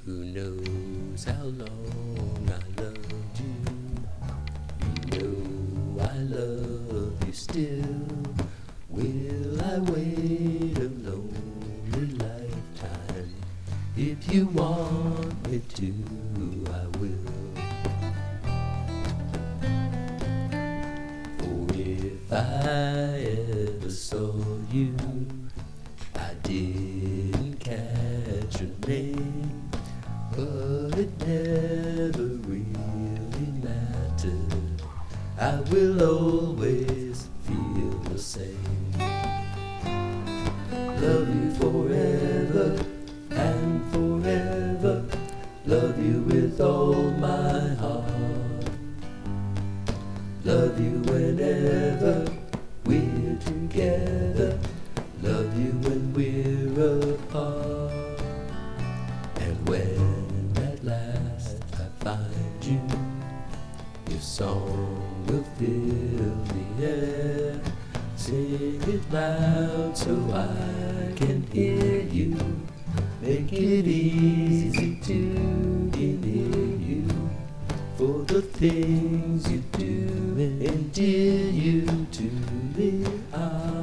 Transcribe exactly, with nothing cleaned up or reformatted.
Who knows how long I loved you? You know I love you still. Will I wait a lonely lifetime? If you want me to, I will. For if I ever saw you, I didn't catch your name, but it never really mattered. I will always feel the same. Love you forever and forever. Love you with all my heart. Love you whenever we're together. Love you when we're apart. And when at last I find you, your song will fill the air. Sing it loud so I can hear you. Make it easy to get near you. For the things you do endear you to me. I